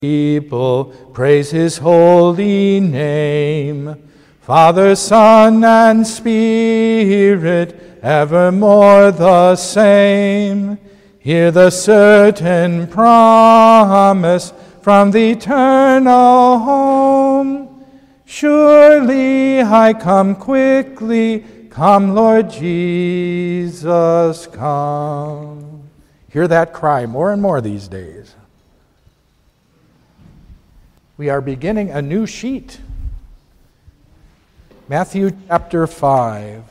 people praise his holy name. Father, Son, and Spirit, evermore the same. Hear the certain promise from the eternal home. Surely I come quickly, come, Lord Jesus, come. Hear that cry more and more these days. We are beginning a new sheet. Matthew chapter 5.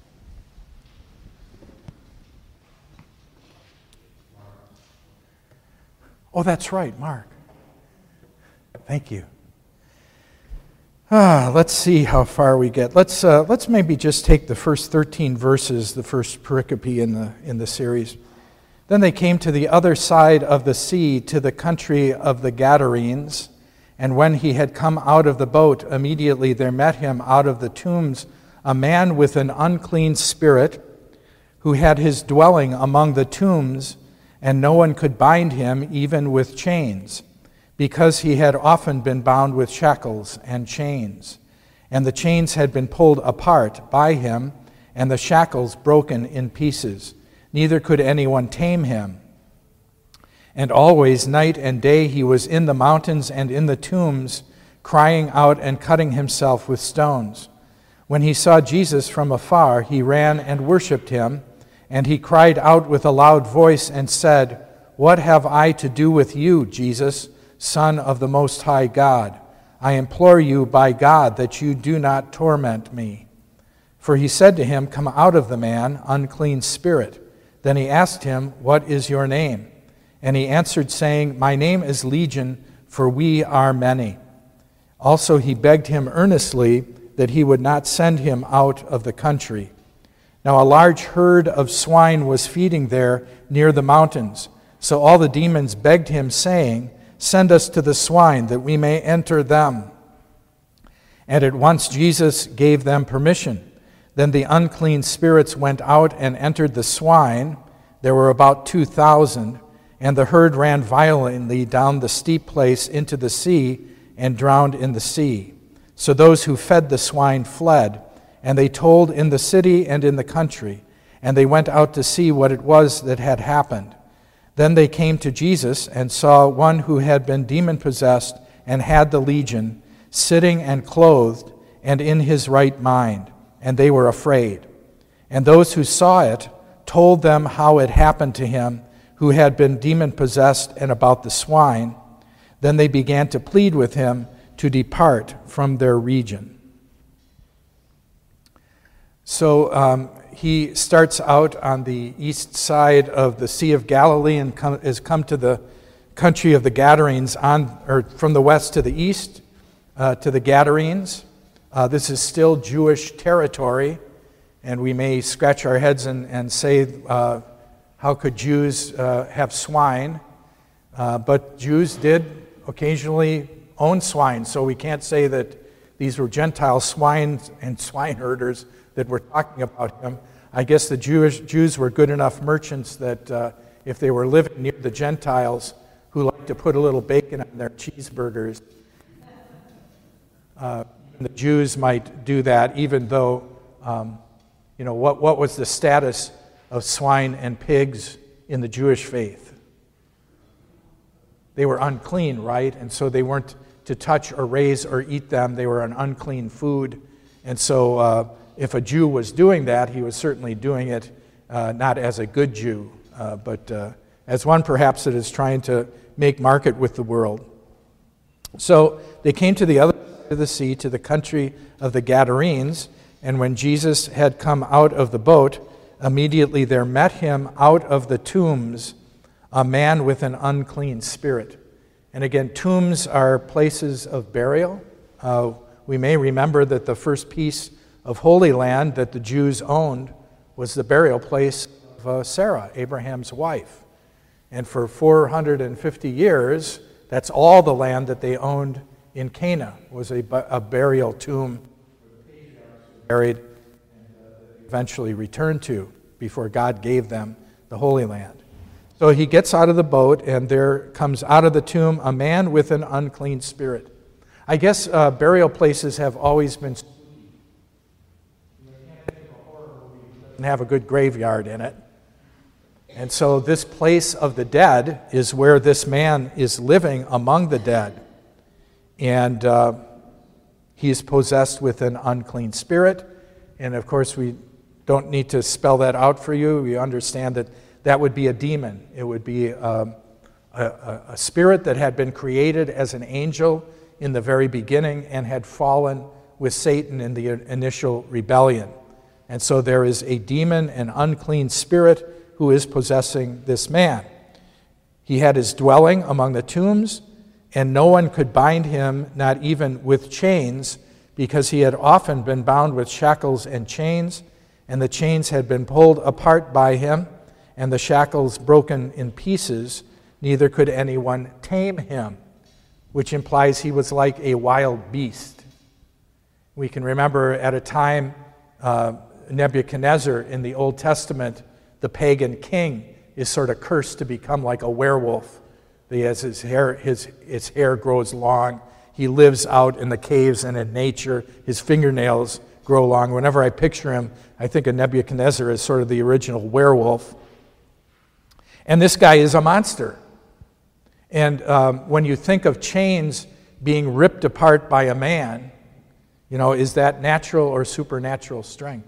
Oh, that's right, Mark. Thank you. Let's see how far we get. Let's maybe just take the first 13 verses, the first pericope in the series. Then they came to the other side of the sea, to the country of the Gadarenes. And when he had come out of the boat, immediately there met him out of the tombs a man with an unclean spirit, who had his dwelling among the tombs, and no one could bind him even with chains, because he had often been bound with shackles and chains. And the chains had been pulled apart by him, and the shackles broken in pieces. Neither could anyone tame him. And always, night and day, he was in the mountains and in the tombs, crying out and cutting himself with stones. When he saw Jesus from afar, he ran and worshipped him, and he cried out with a loud voice and said, "What have I to do with you, Jesus, Son of the Most High God? I implore you by God that you do not torment me." For he said to him, "Come out of the man, unclean spirit." Then he asked him, "What is your name?" And he answered, saying, "My name is Legion, for we are many." Also he begged him earnestly that he would not send him out of the country. Now a large herd of swine was feeding there near the mountains. So all the demons begged him, saying, "Send us to the swine, that we may enter them." And at once Jesus gave them permission. Then the unclean spirits went out and entered the swine. There were about 2,000. And the herd ran violently down the steep place into the sea and drowned in the sea. So those who fed the swine fled, and they told in the city and in the country, and they went out to see what it was that had happened. Then they came to Jesus and saw one who had been demon-possessed and had the legion, sitting and clothed and in his right mind, and they were afraid. And those who saw it told them how it happened to him who had been demon-possessed and about the swine. Then they began to plead with him to depart from their region. So he starts out on the east side of the Sea of Galilee and has come to the country of the Gadarenes, from the west to the east to the Gadarenes. This is still Jewish territory, and we may scratch our heads and say, how could Jews have swine? But Jews did occasionally own swine, so we can't say that these were Gentile swine and swine herders that we're talking about him. I guess the Jews were good enough merchants that if they were living near the Gentiles who like to put a little bacon on their cheeseburgers, the Jews might do that, even though, what was the status of swine and pigs in the Jewish faith? They were unclean, right? And so they weren't to touch or raise or eat them. They were an unclean food. And so if a Jew was doing that, he was certainly doing it not as a good Jew, but as one perhaps that is trying to make market with the world. So they came to the other side of the sea, to the country of the Gadarenes, and when Jesus had come out of the boat, immediately there met him out of the tombs a man with an unclean spirit. And again, tombs are places of burial. We may remember that the first piece of Holy Land that the Jews owned was the burial place of Sarah, Abraham's wife. And for 450 years, that's all the land that they owned in Canaan, was a burial tomb buried and eventually returned to before God gave them the Holy Land. So he gets out of the boat, and there comes out of the tomb a man with an unclean spirit. I guess burial places have always been and have a good graveyard in it. And so this place of the dead is where this man is living among the dead. And he is possessed with an unclean spirit. And of course, we don't need to spell that out for you. We understand that that would be a demon. It would be a spirit that had been created as an angel in the very beginning and had fallen with Satan in the initial rebellion. And so there is a demon, an unclean spirit, who is possessing this man. He had his dwelling among the tombs, and no one could bind him, not even with chains, because he had often been bound with shackles and chains, and the chains had been pulled apart by him, and the shackles broken in pieces. Neither could anyone tame him, which implies he was like a wild beast. We can remember at a time Nebuchadnezzar in the Old Testament, the pagan king, is sort of cursed to become like a werewolf. As his hair grows long, he lives out in the caves and in nature. His fingernails grow long. Whenever I picture him, I think of Nebuchadnezzar as sort of the original werewolf. And this guy is a monster. And when you think of chains being ripped apart by a man, is that natural or supernatural strength?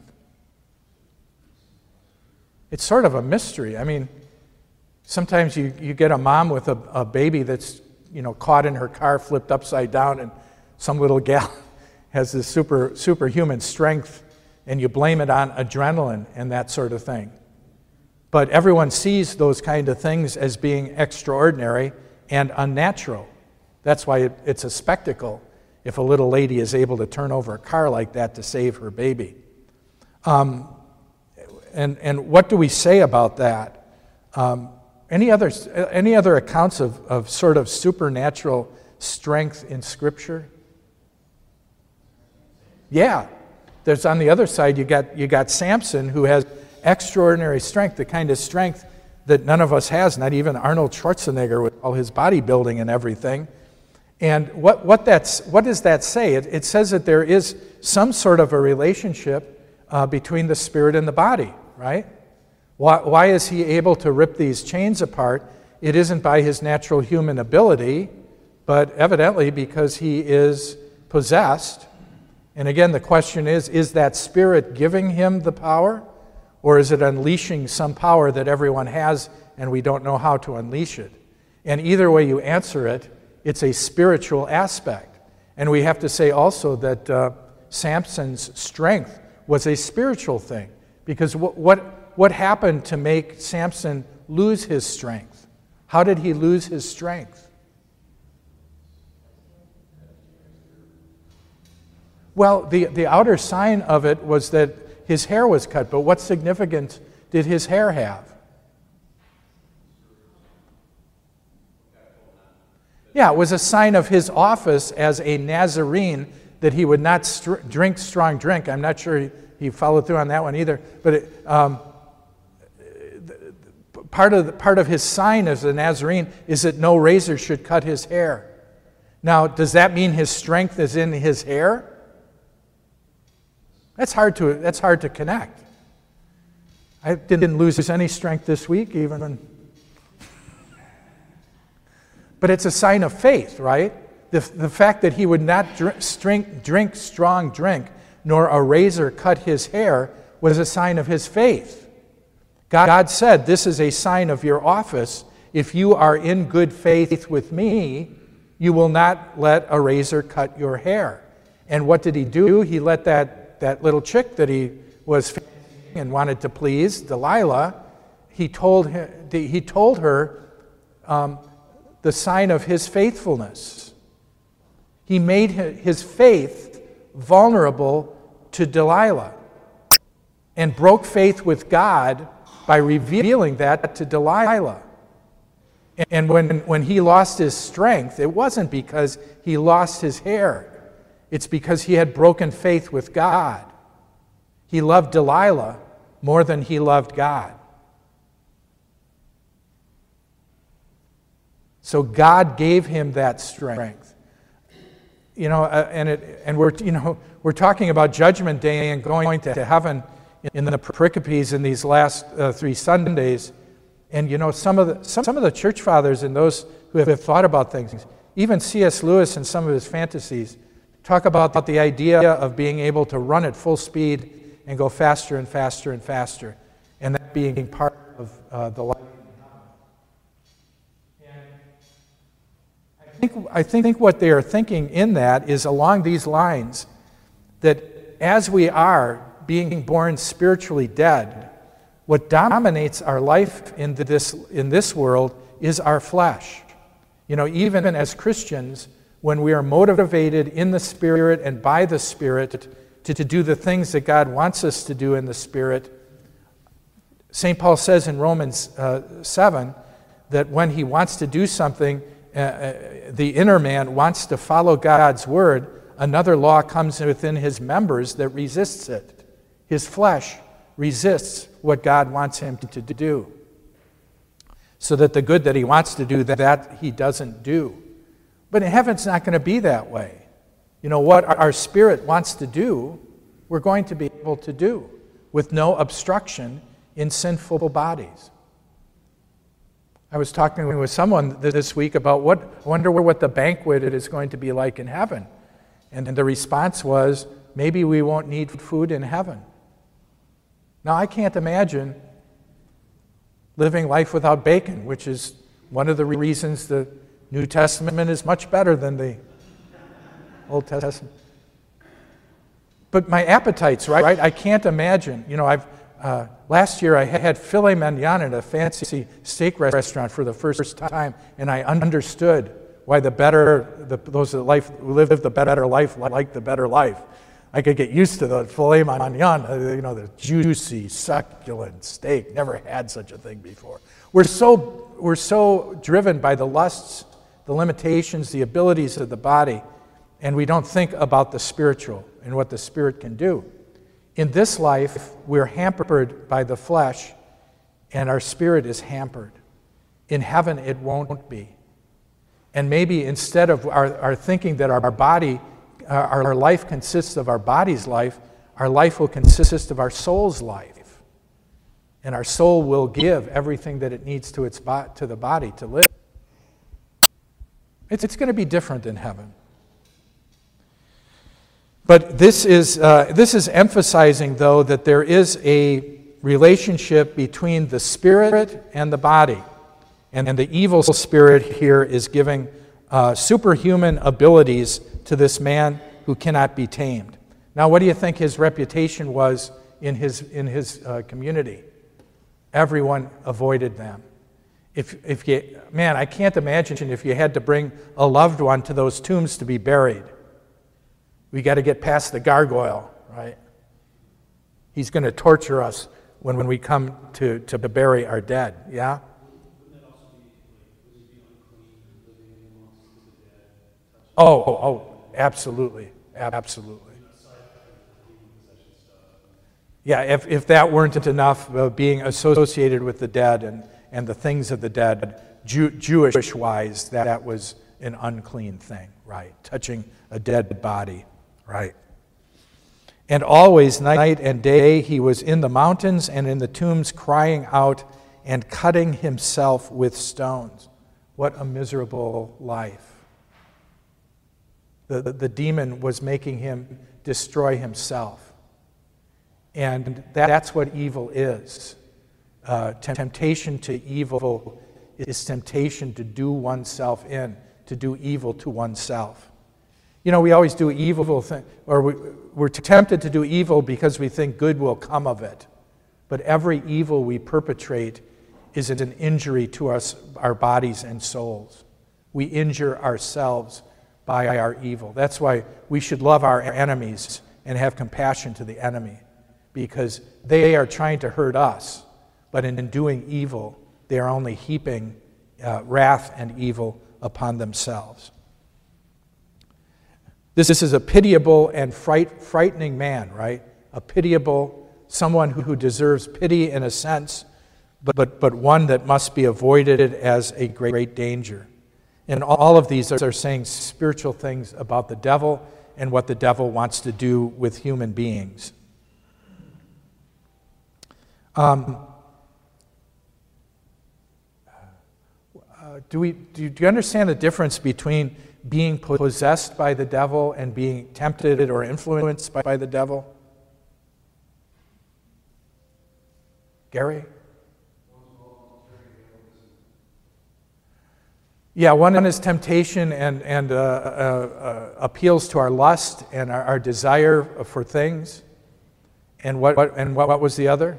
It's sort of a mystery. I mean, sometimes you get a mom with a baby that's, caught in her car, flipped upside down, and some little gal has this superhuman strength, and you blame it on adrenaline and that sort of thing. But everyone sees those kind of things as being extraordinary and unnatural. That's why it's a spectacle if a little lady is able to turn over a car like that to save her baby. And what do we say about that? Any other accounts of sort of supernatural strength in Scripture? Yeah. There's on the other side, you got Samson, who has extraordinary strength, the kind of strength that none of us has, not even Arnold Schwarzenegger with all his bodybuilding and everything. And what does that say? It says that there is some sort of a relationship between the spirit and the body, right? Why is he able to rip these chains apart? It isn't by his natural human ability, but evidently because he is possessed. And again, the question is that spirit giving him the power, or is it unleashing some power that everyone has and we don't know how to unleash it? And either way you answer it, it's a spiritual aspect. And we have to say also that Samson's strength was a spiritual thing, because what happened to make Samson lose his strength? How did he lose his strength? Well, the outer sign of it was that his hair was cut, but what significance did his hair have? Yeah, it was a sign of his office as a Nazarene that he would not drink strong drink. I'm not sure he followed through on that one either, but part of his sign as a Nazarene is that no razor should cut his hair. Now, does that mean his strength is in his hair? That's hard to connect. I didn't lose any strength this week, even. But it's a sign of faith, right? The fact that he would not drink strong drink, nor a razor cut his hair, was a sign of his faith. God said, "This is a sign of your office. If you are in good faith with me, you will not let a razor cut your hair." And what did he do? He let that little chick that he was fancying and wanted to please, Delilah, he told her the sign of his faithfulness. He made his faith vulnerable to Delilah and broke faith with God by revealing that to Delilah. And when he lost his strength, it wasn't because he lost his hair. It's because he had broken faith with God. He loved Delilah more than he loved God. So God gave him that strength. And we're talking about Judgment Day and going to heaven in the pericopes in these last 3 Sundays. And some of the church fathers and those who have thought about things, even C.S. Lewis in some of his fantasies, talk about the idea of being able to run at full speed and go faster and faster and faster, and that being part of the life. I think what they are thinking in that is along these lines, that as we are being born spiritually dead, what dominates our life in this world is our flesh. Even as Christians, when we are motivated in the Spirit and by the Spirit to do the things that God wants us to do in the Spirit, St. Paul says in Romans 7 that when he wants to do something, the inner man wants to follow God's word, another law comes within his members that resists it. His flesh resists what God wants him to do, so that the good that he wants to do, that he doesn't do. But in heaven, it's not going to be that way. What our spirit wants to do, we're going to be able to do with no obstruction in sinful bodies. I was talking with someone this week about I wonder what the banquet is going to be like in heaven. And the response was, maybe we won't need food in heaven. Now, I can't imagine living life without bacon, which is one of the reasons the New Testament is much better than the Old Testament. But my appetites, right? I can't imagine. Last year I had filet mignon at a fancy steak restaurant for the first time, and I understood why those who live the better life like the better life. I could get used to the filet mignon, the juicy, succulent steak. Never had such a thing before. We're so driven by the lusts, the limitations, the abilities of the body, and we don't think about the spiritual and what the Spirit can do. In this life, we're hampered by the flesh, and our spirit is hampered. In heaven, it won't be. And maybe instead of our thinking that our life consists of our body's life, our life will consist of our soul's life. And our soul will give everything that it needs to the body to live. It's going to be different in heaven. But this is emphasizing, though, that there is a relationship between the spirit and the body. And the evil spirit here is giving superhuman abilities to this man who cannot be tamed. Now, what do you think his reputation was in his community? Everyone avoided them. I can't imagine if you had to bring a loved one to those tombs to be buried. We got to get past the gargoyle, right? He's going to torture us when we come to bury our dead, yeah? Wouldn't that also be, would he be unclean, living amongst the dead? Oh, absolutely. Yeah, if that weren't enough, being associated with the dead and the things of the dead, Jewish-wise, that was an unclean thing, right? Touching a dead body. Right. And always, night and day, he was in the mountains and in the tombs, crying out and cutting himself with stones. What a miserable life. The demon was making him destroy himself. And that's what evil is. Temptation to evil is temptation to do oneself in, to do evil to oneself. We always do evil things, or we're tempted to do evil because we think good will come of it. But every evil we perpetrate is an injury to us, our bodies and souls. We injure ourselves by our evil. That's why we should love our enemies and have compassion to the enemy, because they are trying to hurt us, but in doing evil, they are only heaping wrath and evil upon themselves. This is a pitiable and frightening man, right? A pitiable, someone who deserves pity in a sense, but one that must be avoided as a great danger. And all of these are saying spiritual things about the devil and what the devil wants to do with human beings. Do you understand the difference between being possessed by the devil and being tempted or influenced by the devil? Gary? Yeah, one is temptation and appeals to our lust and our desire for things. And what was the other?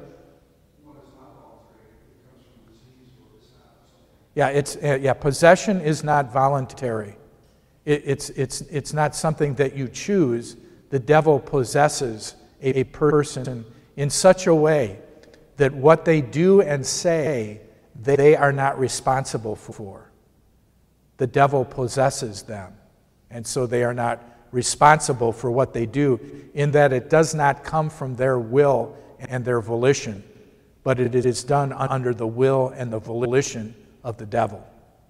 Yeah, possession is not voluntary. It's not something that you choose. The devil possesses a person in such a way that what they do and say, they are not responsible for. The devil possesses them, and so they are not responsible for what they do, in that it does not come from their will and their volition, but it is done under the will and the volition of the devil.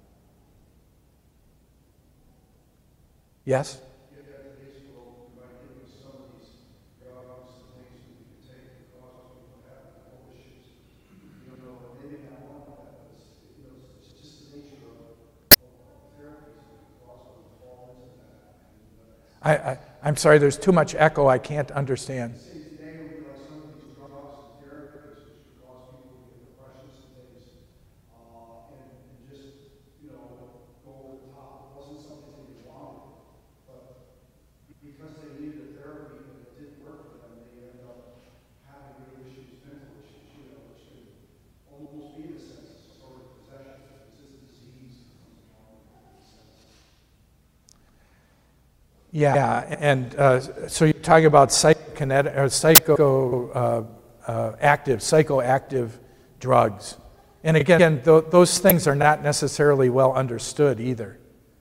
Yes? I'm sorry, there's too much echo. I can't understand. Yeah, and so you're talking about psychoactive drugs. And again, those things are not necessarily well understood either.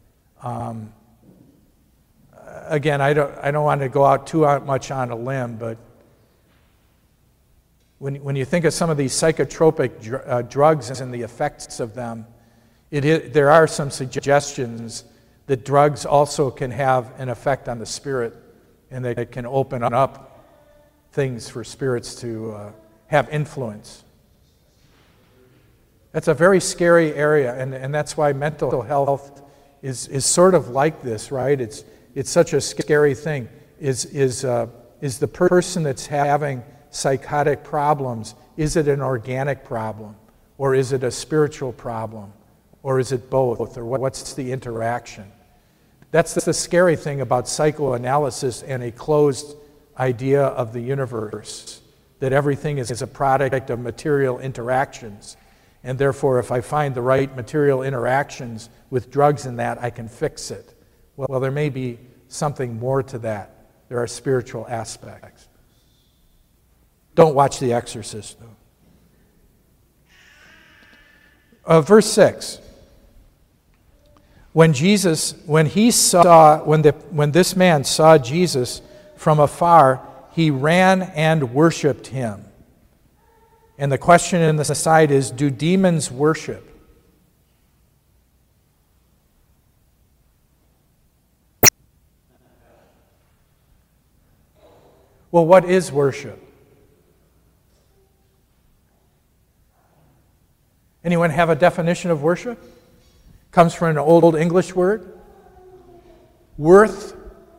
Again, I don't want to go out too much on a limb, but when you think of some of these psychotropic drugs and the effects of them, there are some suggestions that drugs also can have an effect on the spirit, and that it can open up things for spirits to have influence. That's a very scary area, and that's why mental health is sort of like this, right? It's such a scary thing. Is the person that's having psychotic problems, is it an organic problem, or is it a spiritual problem, or is it both, or what's the interaction? That's the scary thing about psychoanalysis and a closed idea of the universe, that everything is a product of material interactions. And therefore, if I find the right material interactions with drugs in that, I can fix it. Well, there may be something more to that. There are spiritual aspects. Don't watch The Exorcist, though. Verse 6. When this man saw Jesus from afar, he ran and worshiped him. And the question in the side is, do demons worship? Well, what is worship? Anyone have a definition of worship? Comes from an old English word. Worth,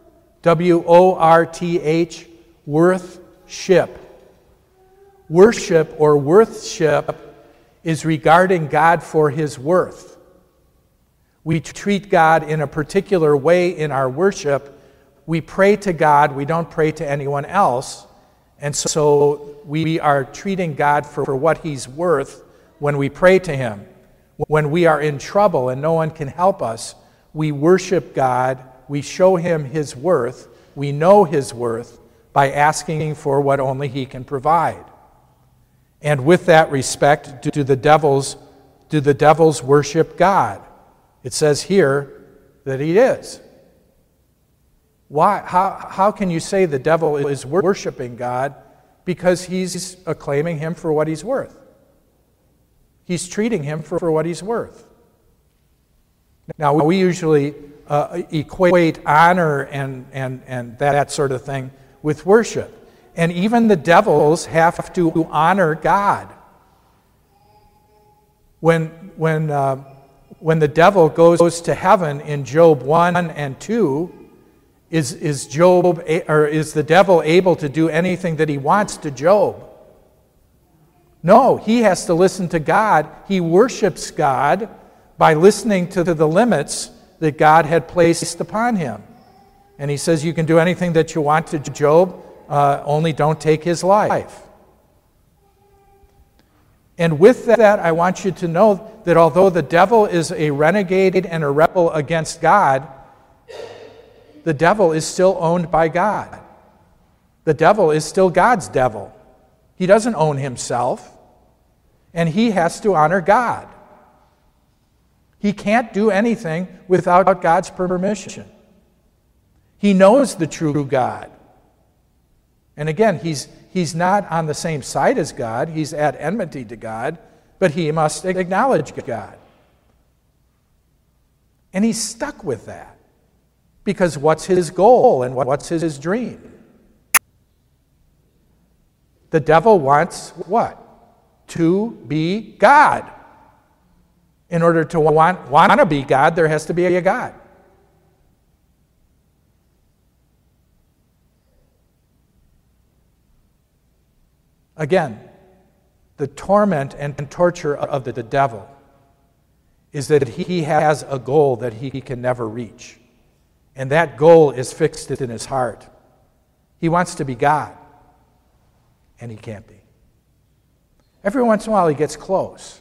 W-O-R-T-H, worth-ship. Worship or worthship is regarding God for his worth. We treat God in a particular way in our worship. We pray to God, we don't pray to anyone else, and so we are treating God for what he's worth when we pray to him. When we are in trouble and no one can help us, we worship God, we show him his worth, we know his worth by asking for what only he can provide. And with that respect, do the devils worship God? It says here that he is. Why? How can you say the devil is worshiping God? Because he's acclaiming him for what he's worth. He's treating him for what he's worth. Now, we usually equate honor and that sort of thing with worship. And even the devils have to honor God. When the devil goes to heaven in Job 1 and 2, is the devil able to do anything that he wants to Job? No, he has to listen to God. He worships God by listening to the limits that God had placed upon him. And he says, you can do anything that you want to Job, only don't take his life. And with that, I want you to know that although the devil is a renegade and a rebel against God, the devil is still owned by God. The devil is still God's devil. He doesn't own himself, and he has to honor God. He can't do anything without God's permission. He knows the true God. And again, he's not on the same side as God. He's at enmity to God, but he must acknowledge God. And he's stuck with that. Because what's his goal and what's his dream? The devil wants what? To be God. In order to want to be God, there has to be a God. Again, the torment and torture of the devil is that he has a goal that he can never reach. And that goal is fixed in his heart. He wants to be God, and he can't be. Every once in a while he gets close.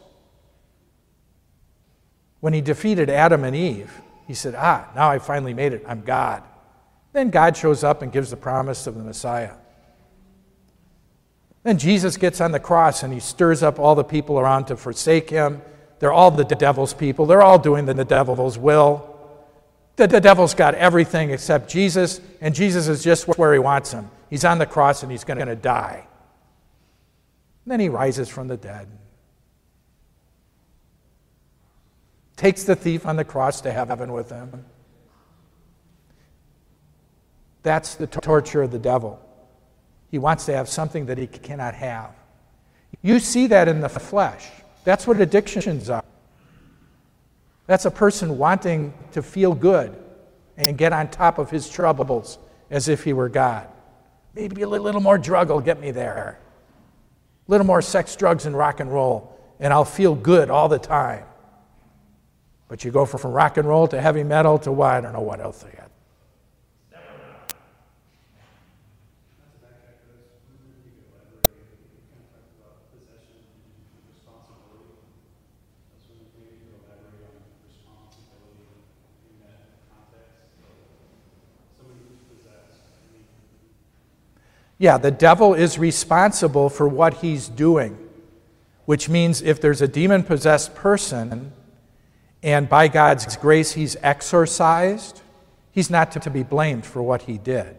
When he defeated Adam and Eve, he said, now I finally made it, I'm God. Then God shows up and gives the promise of the Messiah. Then Jesus gets on the cross and he stirs up all the people around to forsake him. They're all the devil's people. They're all doing the devil's will. The devil's got everything except Jesus, and Jesus is just where he wants him. He's on the cross and he's going to die. And then he rises from the dead. Takes the thief on the cross to heaven with him. That's the torture of the devil. He wants to have something that he cannot have. You see that in the flesh. That's what addictions are. That's a person wanting to feel good and get on top of his troubles as if he were God. Maybe a little more drug will get me there. A little more sex, drugs, and rock and roll, and I'll feel good all the time. But you go from rock and roll to heavy metal to what? I don't know what else they got. Yeah, the devil is responsible for what he's doing, which means if there's a demon-possessed person and by God's grace he's exorcised, he's not to be blamed for what he did.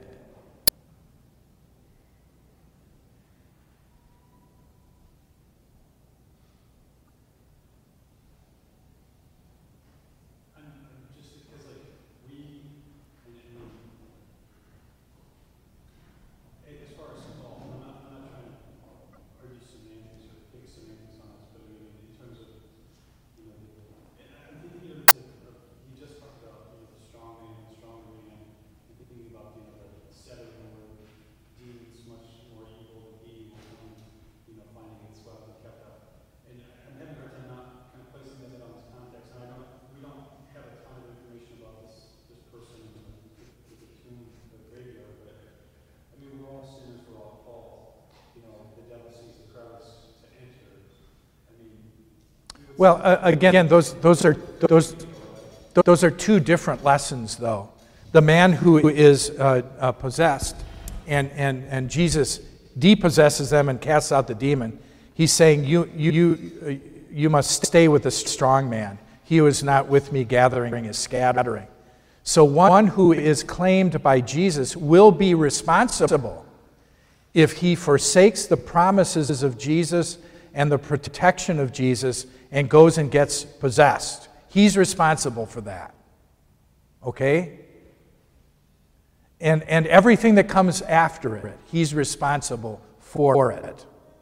Well, again, those are two different lessons, though. The man who is possessed, and Jesus depossesses them and casts out the demon. He's saying, you must stay with the strong man. He who is not with me gathering is scattering. So one who is claimed by Jesus will be responsible if he forsakes the promises of Jesus and the protection of Jesus and goes and gets possessed. He's responsible for that. Okay? And everything that comes after it, he's responsible for it.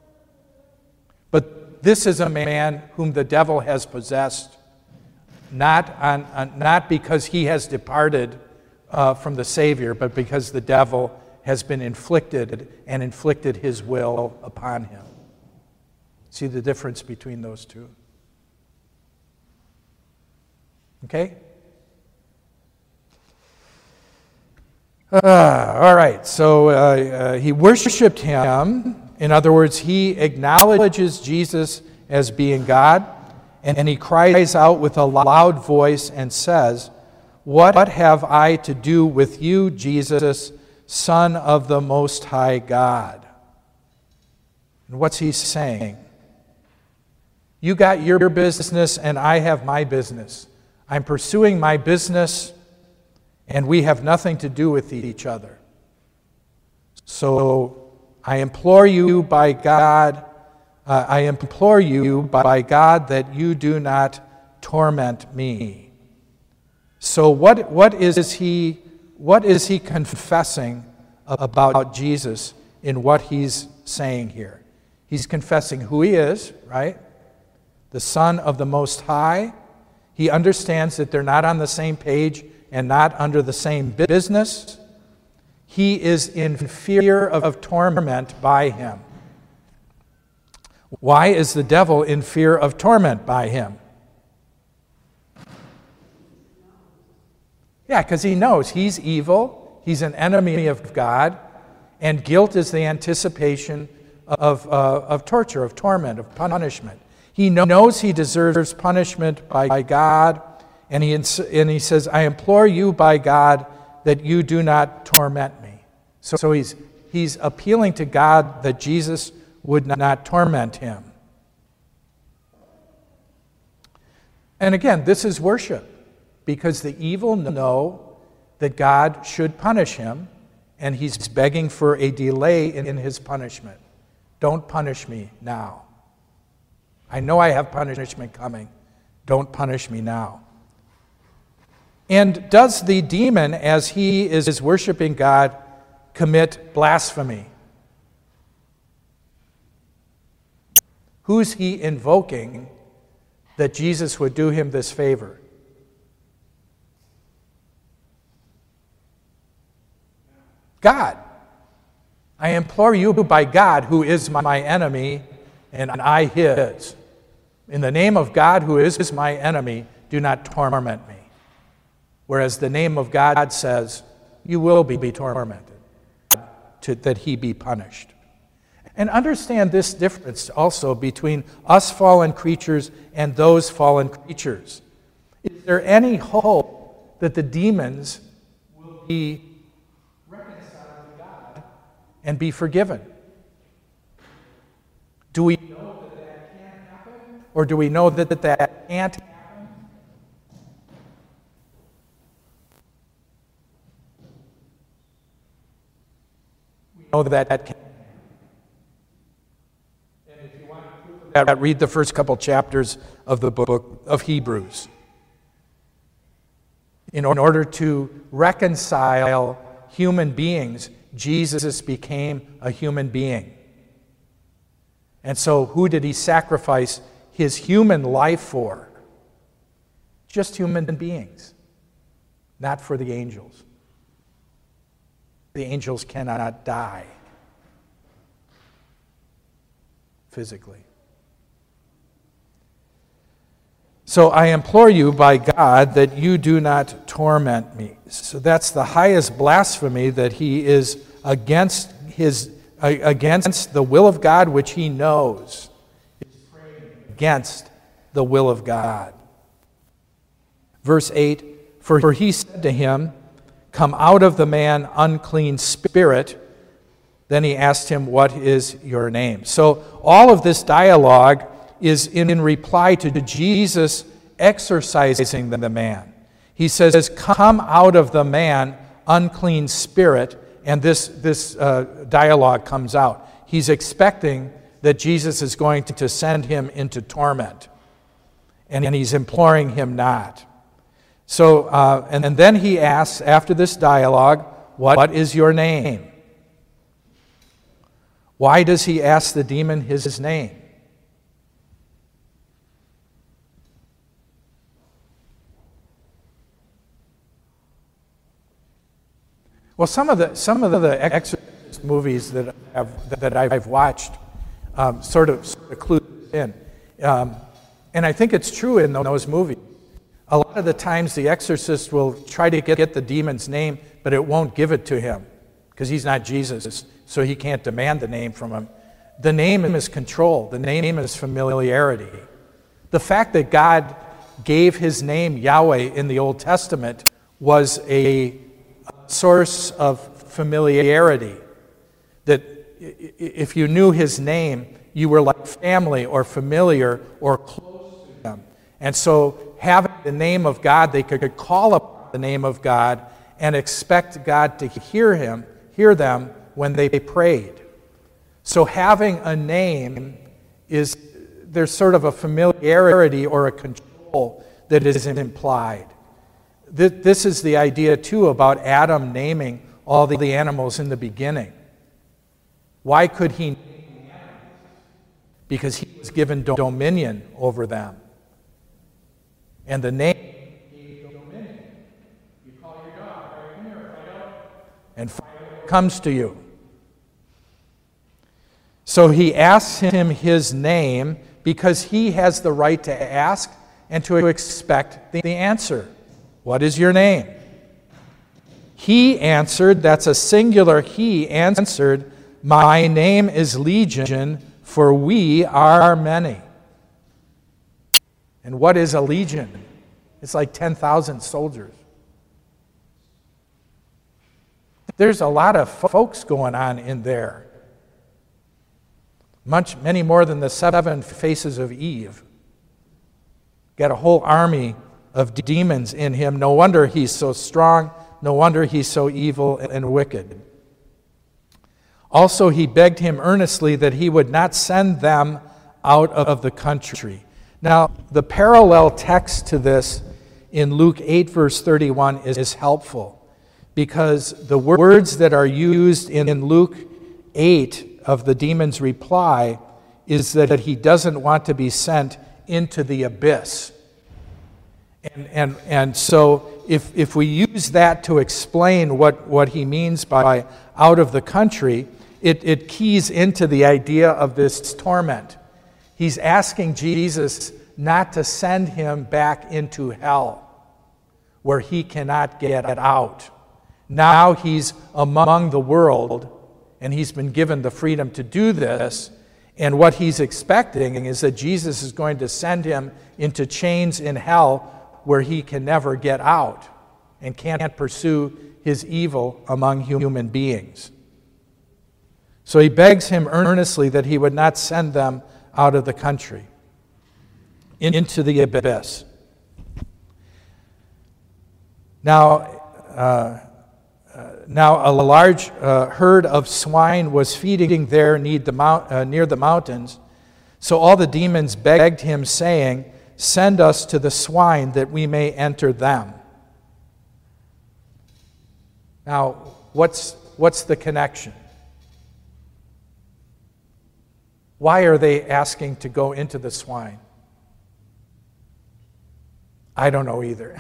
But this is a man whom the devil has possessed, not because he has departed from the Savior, but because the devil has been inflicted his will upon him. See the difference between those two? Okay? All right, so he worshiped him. In other words, he acknowledges Jesus as being God, and he cries out with a loud voice and says, "What have I to do with you, Jesus, Son of the Most High God?" And what's he saying? You got your business and I have my business. I'm pursuing my business and we have nothing to do with each other. So I implore you by God, that you do not torment me. So what is he confessing about Jesus in what he's saying here? He's confessing who he is, right? The Son of the Most High. He understands that they're not on the same page and not under the same business. He is in fear of torment by him. Why is the devil in fear of torment by him? Yeah, because he knows he's evil, he's an enemy of God, and guilt is the anticipation of torture, of torment, of punishment. He knows he deserves punishment by God, and he says, I implore you by God that you do not torment me. So he's appealing to God that Jesus would not torment him. And again, this is worship, because the evil know that God should punish him, and he's begging for a delay in his punishment. Don't punish me now. I know I have punishment coming. Don't punish me now. And does the demon, as he is worshiping God, commit blasphemy? Who's he invoking that Jesus would do him this favor? God. I implore you by God, who is my enemy, and I his. In the name of God, who is my enemy, do not torment me. Whereas the name of God says, you will be tormented, that he be punished. And understand this difference also between us fallen creatures and those fallen creatures. Is there any hope that the demons will be reconciled to God and be forgiven? Do we know that can't happen? Or do we know that can't happen? We know that can't happen. And if you want proof of that, read the first couple chapters of the book of Hebrews. In order to reconcile human beings, Jesus became a human being. And so who did he sacrifice his human life for? Just human beings, not for the angels. The angels cannot die physically. So I implore you by God that you do not torment me. So that's the highest blasphemy, that he is against the will of God, which he knows is praying against the will of God. Verse 8, for he said to him, come out of the man, unclean spirit. Then he asked him, what is your name? So all of this dialogue is in reply to Jesus exorcising the man. He says, come out of the man, unclean spirit, and this dialogue comes out. He's expecting that Jesus is going to send him into torment. and he's imploring him not. So, and then he asks, after this dialogue, what is your name? Why does he ask the demon his name? Well, some of the exorcist movies that I've watched sort of clue in, and I think it's true in those movies. A lot of the times, the exorcist will try to get the demon's name, but it won't give it to him because he's not Jesus, so he can't demand the name from him. The name is control. The name is familiarity. The fact that God gave his name Yahweh in the Old Testament was a source of familiarity, that if you knew his name, you were like family or familiar or close to him. And so having the name of God, they could call upon the name of God and expect God to hear them when they prayed. So having a name there's sort of a familiarity or a control that is implied. This is the idea, too, about Adam naming all the animals in the beginning. Why could he name the animals? Because he was given dominion over them. And the name gave dominion. You call your dog, right, come here, Fido, and Fido comes to you. So he asks him his name because he has the right to ask and to expect the answer. What is your name? He answered, that's a singular he answered, my name is Legion, for we are many. And what is a legion? It's like 10,000 soldiers. There's a lot of folks going on in there. Many more than the 7 faces of Eve. Got a whole army of demons in him. No wonder he's so strong. No wonder he's so evil and wicked. Also, he begged him earnestly that he would not send them out of the country. Now, the parallel text to this in Luke 8, verse 31 is helpful, because the words that are used in Luke 8 of the demon's reply is that he doesn't want to be sent into the abyss. And so if we use that to explain what he means by out of the country, it keys into the idea of this torment. He's asking Jesus not to send him back into hell, where he cannot get out. Now he's among the world, and he's been given the freedom to do this, and what he's expecting is that Jesus is going to send him into chains in hell where he can never get out and can't pursue his evil among human beings. So he begs him earnestly that he would not send them out of the country into the abyss. Now a large herd of swine was feeding there near the mountains. So all the demons begged him, saying, "Send us to the swine that we may enter them." Now, what's the connection? Why are they asking to go into the swine? I don't know either.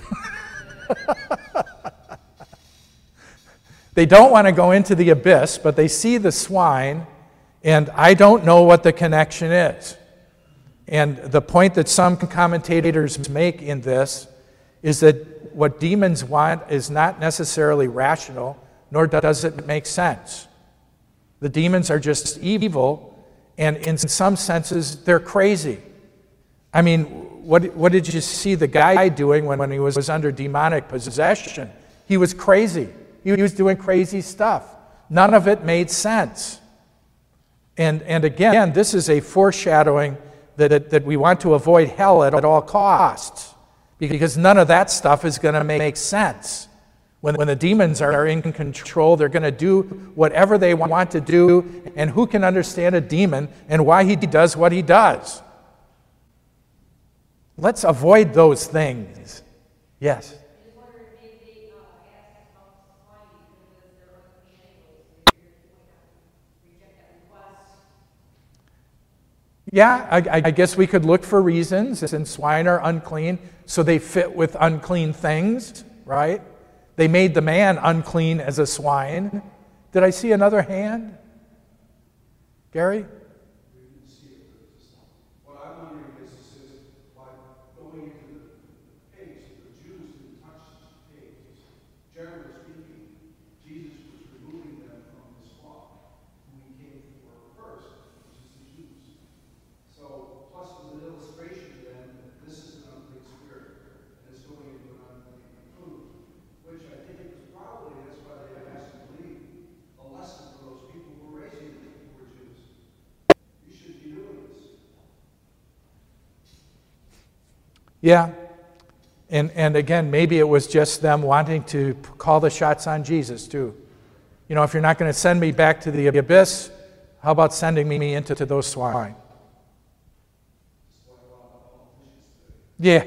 They don't want to go into the abyss, but they see the swine, and I don't know what the connection is. And the point that some commentators make in this is that what demons want is not necessarily rational, nor does it make sense. The demons are just evil, and in some senses, they're crazy. I mean, what did you see the guy doing when he was under demonic possession? He was crazy. He was doing crazy stuff. None of it made sense. And again, this is a foreshadowing that we want to avoid hell at all costs, because none of that stuff is going to make sense. When the demons are in control, they're going to do whatever they want to do, and who can understand a demon and why he does what he does? Let's avoid those things. Yes. Yeah, I guess we could look for reasons, since swine are unclean, so they fit with unclean things, right? They made the man unclean as a swine. Did I see another hand? Gary? What I'm wondering is why going into the pigs, the Jews didn't touch the pigs. Generally speaking, Jesus was removing them from his flock, who he came for first, which is the Jews. So, plus there's an illustration then that this is an unclean spirit, and it's going into an unclean food, which I think is probably, that's why they asked to leave, a lesson for those people who were raising them, who were Jews. You should be doing this. Yeah. And again, maybe it was just them wanting to call the shots on Jesus too. You know, if you're not going to send me back to the abyss, how about sending me into those swine? Yeah.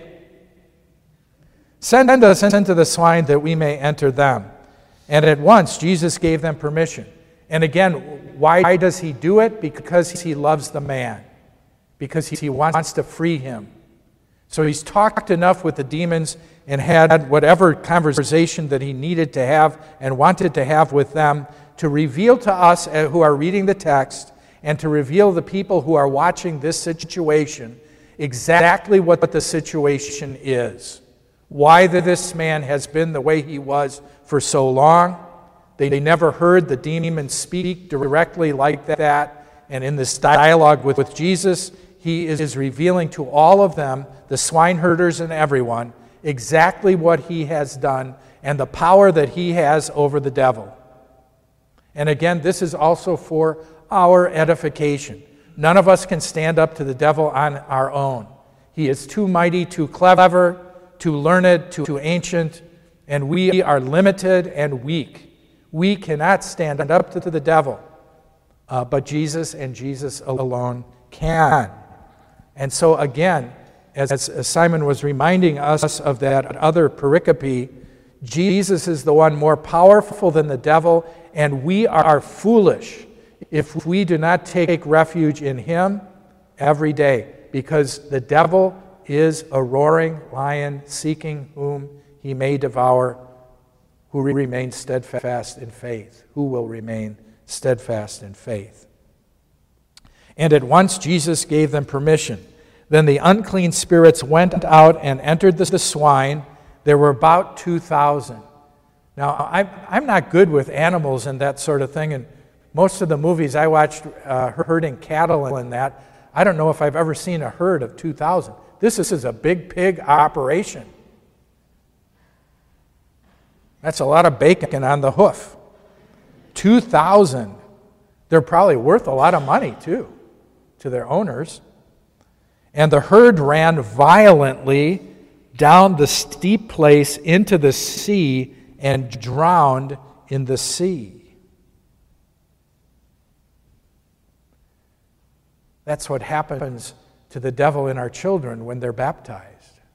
Send us into the swine that we may enter them. And at once, Jesus gave them permission. And again, why does he do it? Because he loves the man. Because he wants to free him. So he's talked enough with the demons and had whatever conversation that he needed to have and wanted to have with them to reveal to us who are reading the text and to reveal the people who are watching this situation exactly what the situation is. Why this man has been the way he was for so long. They never heard the demons speak directly like that. And in this dialogue with Jesus, he is revealing to all of them, the swineherders and everyone, exactly what he has done and the power that he has over the devil. And again, this is also for our edification. None of us can stand up to the devil on our own. He is too mighty, too clever, too learned, too ancient, and we are limited and weak. We cannot stand up to the devil, but Jesus and Jesus alone can. And so again, as Simon was reminding us of that other pericope, Jesus is the one more powerful than the devil, and we are foolish if we do not take refuge in him every day, because the devil is a roaring lion seeking whom he may devour, who remains steadfast in faith, who will remain steadfast in faith. And at once Jesus gave them permission. Then the unclean spirits went out and entered the swine. There were about 2,000. Now, I'm not good with animals and that sort of thing, and most of the movies I watched herding cattle and that, I don't know if I've ever seen a herd of 2,000. This is a big pig operation. That's a lot of bacon on the hoof. 2,000. They're probably worth a lot of money, too, to their owners. And the herd ran violently down the steep place into the sea and drowned in the sea. That's what happens to the devil in our children when they're baptized.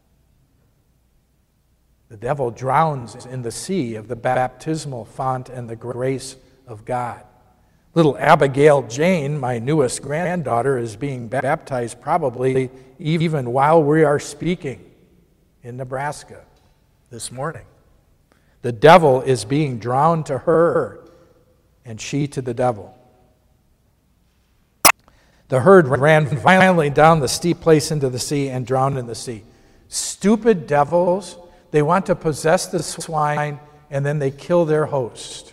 The devil drowns in the sea of the baptismal font and the grace of God. Little Abigail Jane, my newest granddaughter, is being baptized probably even while we are speaking in Nebraska this morning. The devil is being drowned to her, and she to the devil. The herd ran violently down the steep place into the sea and drowned in the sea. Stupid devils, they want to possess the swine, and then they kill their host.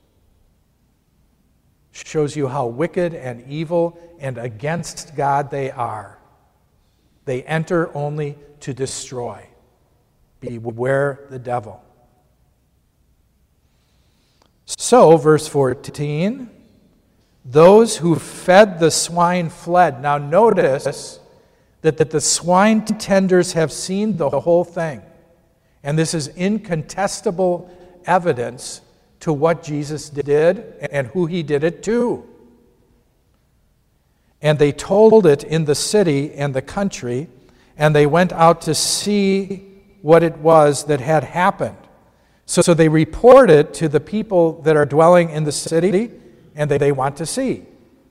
Shows you how wicked and evil and against God they are. They enter only to destroy. Beware the devil. So, verse 14, those who fed the swine fled. Now notice that the swine tenders have seen the whole thing. And this is incontestable evidence to what Jesus did and who he did it to. And they told it in the city and the country, and they went out to see what it was that had happened. So they report it to the people that are dwelling in the city, and they want to see.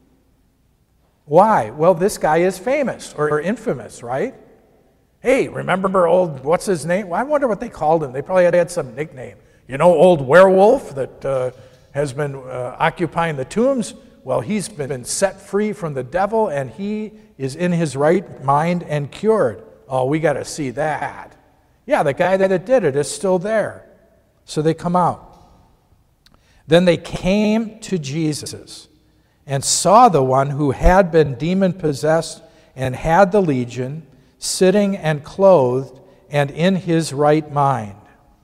Why? Well, this guy is famous or infamous, right? Hey, remember old, what's his name? Well, I wonder what they called him. They probably had some nickname. You know, old werewolf that has been occupying the tombs? Well, he's been set free from the devil, and he is in his right mind and cured. Oh, we got to see that. Yeah, the guy that did it is still there. So they come out. Then they came to Jesus and saw the one who had been demon-possessed and had the legion, sitting and clothed and in his right mind.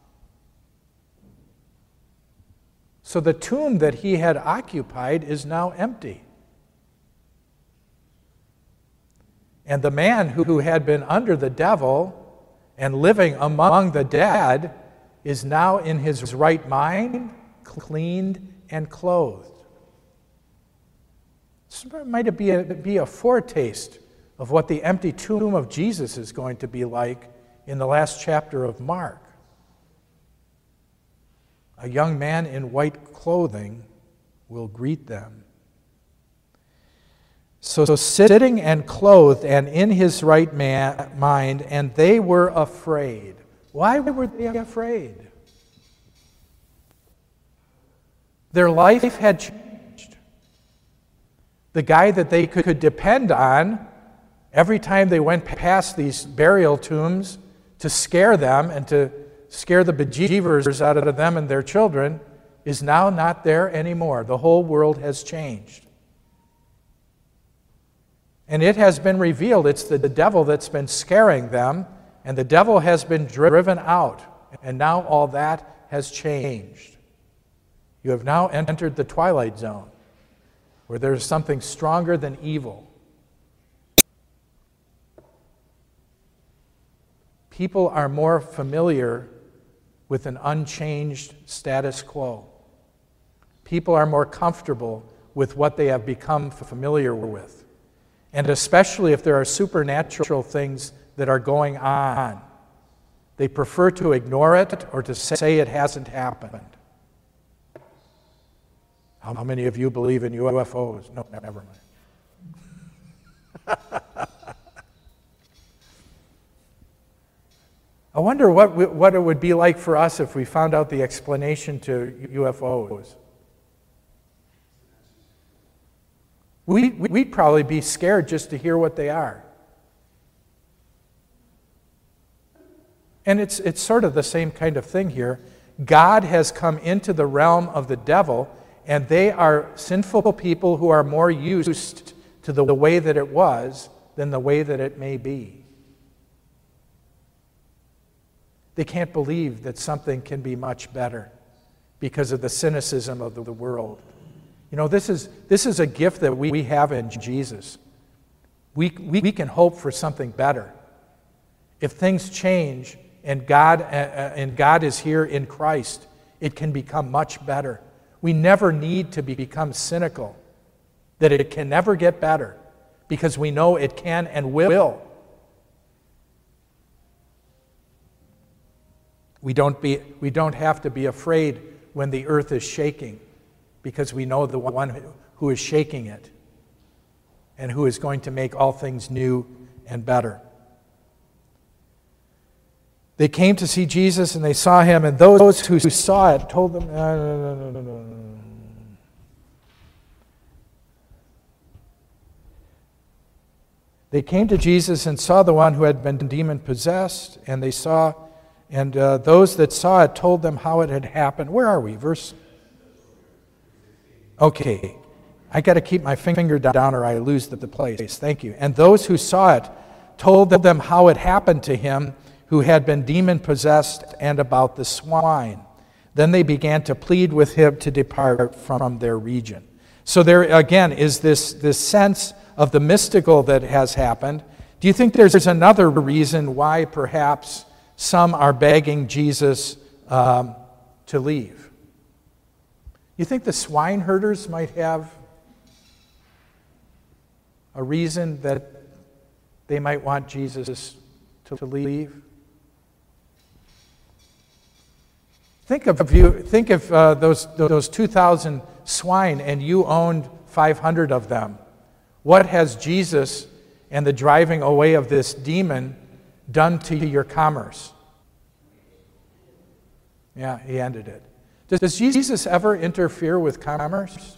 So the tomb that he had occupied is now empty. And the man who had been under the devil and living among the dead is now in his right mind, cleaned and clothed. This might be a foretaste of what the empty tomb of Jesus is going to be like in the last chapter of Mark. A young man in white clothing will greet them. So sitting and clothed and in his right mind, and they were afraid. Why were they afraid? Their life had changed. The guy that they could depend on every time they went past these burial tombs to scare them and to scare the bejeevers out of them and their children is now not there anymore. The whole world has changed. And it has been revealed it's the devil that's been scaring them, and the devil has been driven out. And now all that has changed. You have now entered the twilight zone, where there's something stronger than evil. People are more familiar with an unchanged status quo. People are more comfortable with what they have become familiar with. And especially if there are supernatural things that are going on, they prefer to ignore it or to say it hasn't happened. How many of you believe in UFOs? No, never mind. I wonder what it would be like for us if we found out the explanation to UFOs. We'd probably be scared just to hear what they are. And it's sort of the same kind of thing here. God has come into the realm of the devil, and they are sinful people who are more used to the way that it was than the way that it may be. They can't believe that something can be much better because of the cynicism of the world. You know, this is a gift that we have in Jesus. We can hope for something better. If things change and God is here in Christ, it can become much better. We never need to become cynical that it can never get better, because we know it can and will. We don't have to be afraid when the earth is shaking, because we know the one who is shaking it and who is going to make all things new and better. They came to see Jesus and they saw him, and those who saw it told them, no. They came to Jesus and saw the one who had been demon-possessed, and those that saw it told them how it had happened. Where are we? Okay. I got to keep my finger down or I lose the place. Thank you. And those who saw it told them how it happened to him who had been demon-possessed and about the swine. Then they began to plead with him to depart from their region. So there again is this sense of the mystical that has happened. Do you think there's another reason why perhaps some are begging Jesus to leave? You think the swine herders might have a reason that they might want Jesus to leave? Think if those 2,000 swine and you owned 500 of them. What has Jesus and the driving away of this demon done to your commerce? Yeah, he ended it. Does Jesus ever interfere with commerce?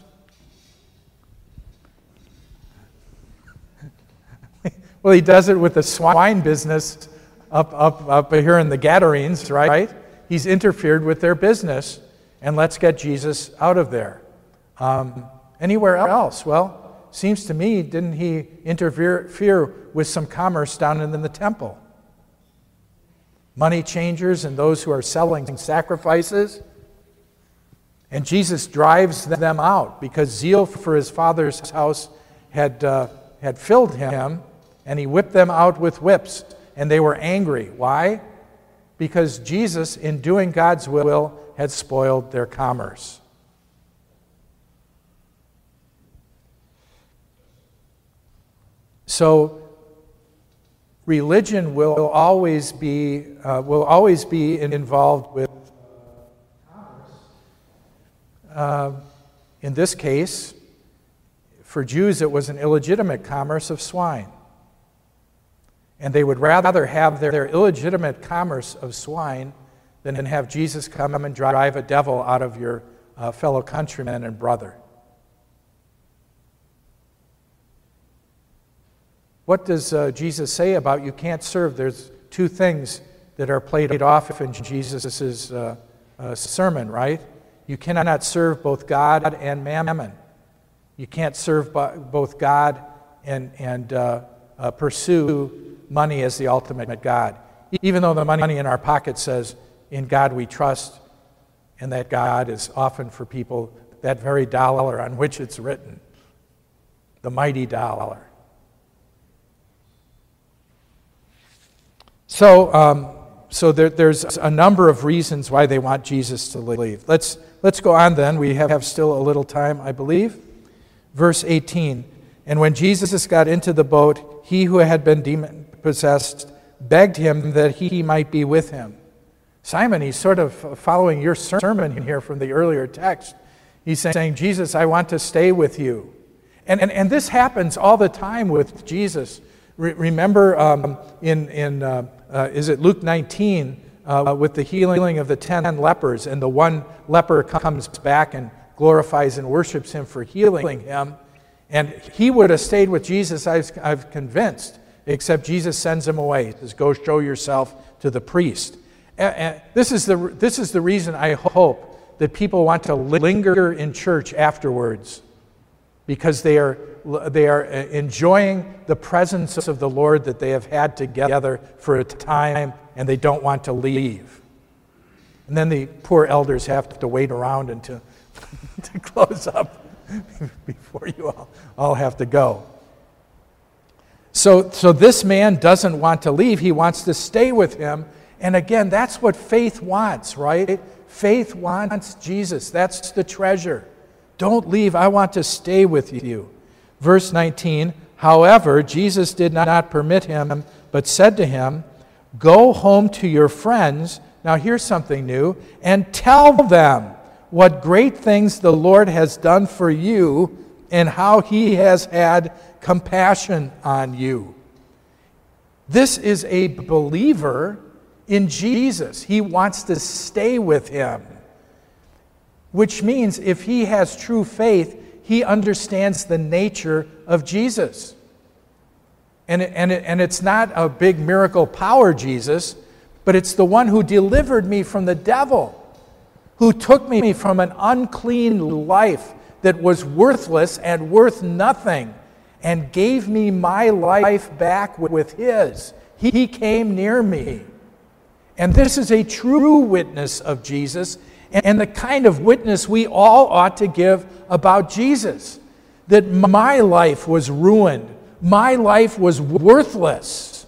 Well, he does it with the swine business up here in the Gadarenes, right? He's interfered with their business, and let's get Jesus out of there. Anywhere else? Well, seems to me, didn't he interfere with some commerce down in the temple? Money changers and those who are selling sacrifices. And Jesus drives them out because zeal for his Father's house had filled him, and he whipped them out with whips, and they were angry. Why? Because Jesus, in doing God's will, had spoiled their commerce. So, religion will always be involved with commerce. In this case, for Jews, it was an illegitimate commerce of swine. And they would rather have their illegitimate commerce of swine than have Jesus come and drive a devil out of your fellow countryman and brother. What does Jesus say about you can't serve? There's two things that are played off in Jesus' sermon, right? You cannot serve both God and mammon. You can't serve both God and pursue money as the ultimate God. Even though the money in our pocket says, in God we trust, and that God is often for people that very dollar on which it's written, the mighty dollar. So there's a number of reasons why they want Jesus to leave. Let's go on then. We have still a little time, I believe. Verse 18, and when Jesus got into the boat, he who had been demon-possessed begged him that he might be with him. Simon, he's sort of following your sermon here from the earlier text. He's saying, Jesus, I want to stay with you. And this happens all the time with Jesus. Remember is it Luke 19, with the healing of the 10 lepers, and the one leper comes back and glorifies and worships him for healing him. And he would have stayed with Jesus, I've convinced, except Jesus sends him away. He says, go show yourself to the priest. And this is the reason I hope that people want to linger in church afterwards, because they are enjoying the presence of the Lord that they have had together for a time, and they don't want to leave. And then the poor elders have to wait around until to close up before you all have to go. So this man doesn't want to leave. He wants to stay with him. And again, that's what faith wants, right? Faith wants Jesus. That's the treasure. Don't leave. I want to stay with you. Verse 19, however, Jesus did not permit him, but said to him, go home to your friends. Now here's something new. And tell them what great things the Lord has done for you and how he has had compassion on you. This is a believer in Jesus. He wants to stay with him, which means if he has true faith, he understands the nature of Jesus. And it's not a big miracle power Jesus, but it's the one who delivered me from the devil, who took me from an unclean life that was worthless and worth nothing, and gave me my life back with his. He came near me. And this is a true witness of Jesus, and the kind of witness we all ought to give about Jesus. That my life was ruined. My life was worthless.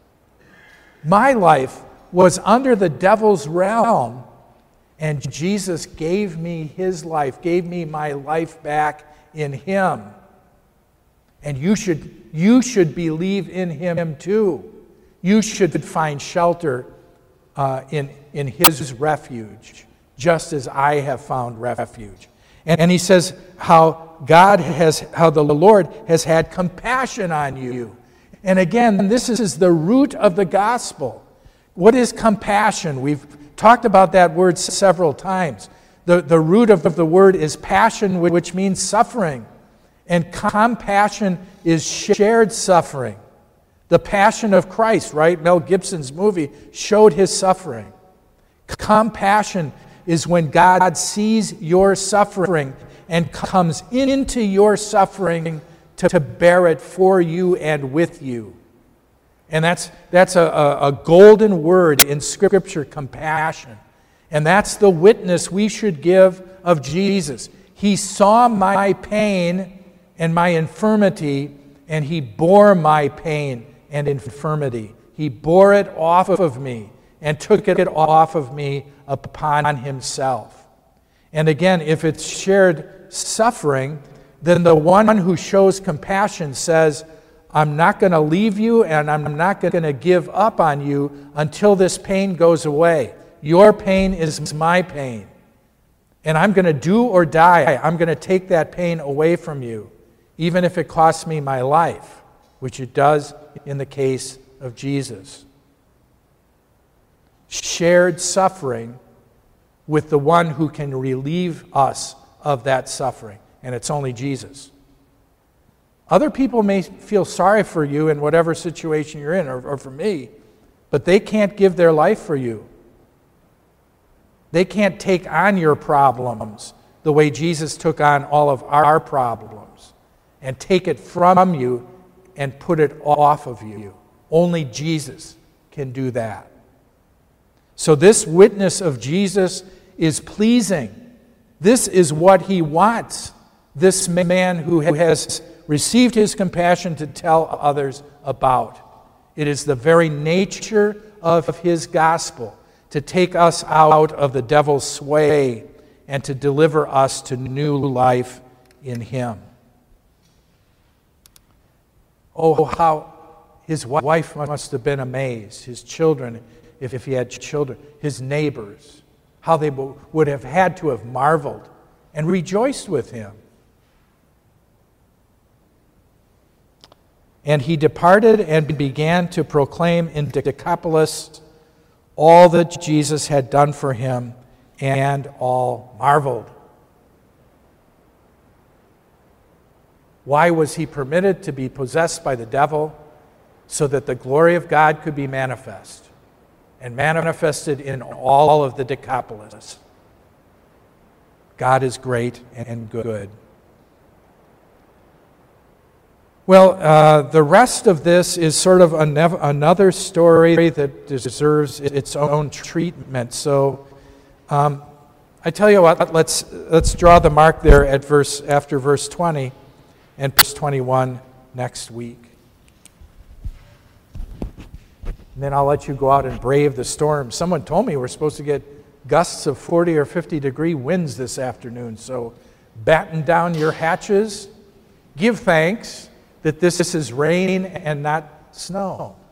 My life was under the devil's realm. And Jesus gave me his life, gave me my life back in him. And you should believe in him too. You should find shelter in his refuge, just as I have found refuge. And he says how the Lord has had compassion on you. And again, this is the root of the gospel. What is compassion? We've talked about that word several times. The root of the word is passion, which means suffering. And compassion is shared suffering. The Passion of Christ, right? Mel Gibson's movie showed his suffering. Compassion is when God sees your suffering and comes into your suffering to bear it for you and with you. And that's a golden word in Scripture, compassion. And that's the witness we should give of Jesus. He saw my pain and my infirmity, and he bore my pain and infirmity. He bore it off of me and took it off of me upon himself. And again, if it's shared suffering, then the one who shows compassion says, I'm not going to leave you and I'm not going to give up on you until this pain goes away. Your pain is my pain. And I'm going to do or die. I'm going to take that pain away from you, even if it costs me my life, which it does in the case of Jesus. Shared suffering with the one who can relieve us of that suffering, and it's only Jesus. Other people may feel sorry for you in whatever situation you're in, or for me, but they can't give their life for you. They can't take on your problems the way Jesus took on all of our problems and take it from you and put it off of you. Only Jesus can do that. So this witness of Jesus is pleasing. This is what he wants, this man who has received his compassion to tell others about. It is the very nature of his gospel to take us out of the devil's sway and to deliver us to new life in him. Oh, how his wife must have been amazed, his children, if he had children, his neighbors, how they would have had to have marveled and rejoiced with him. And he departed and began to proclaim in Decapolis all that Jesus had done for him, and all marveled. Why was he permitted to be possessed by the devil? So that the glory of God could be manifest, and manifested in all of the Decapolis. God is great and good. Well, the rest of this is sort of another story that deserves its own treatment. So I tell you what, let's draw the mark there at after verse 20 and verse 21 next week. And then I'll let you go out and brave the storm. Someone told me we're supposed to get gusts of 40 or 50 degree winds this afternoon. So batten down your hatches. Give thanks that this is rain and not snow.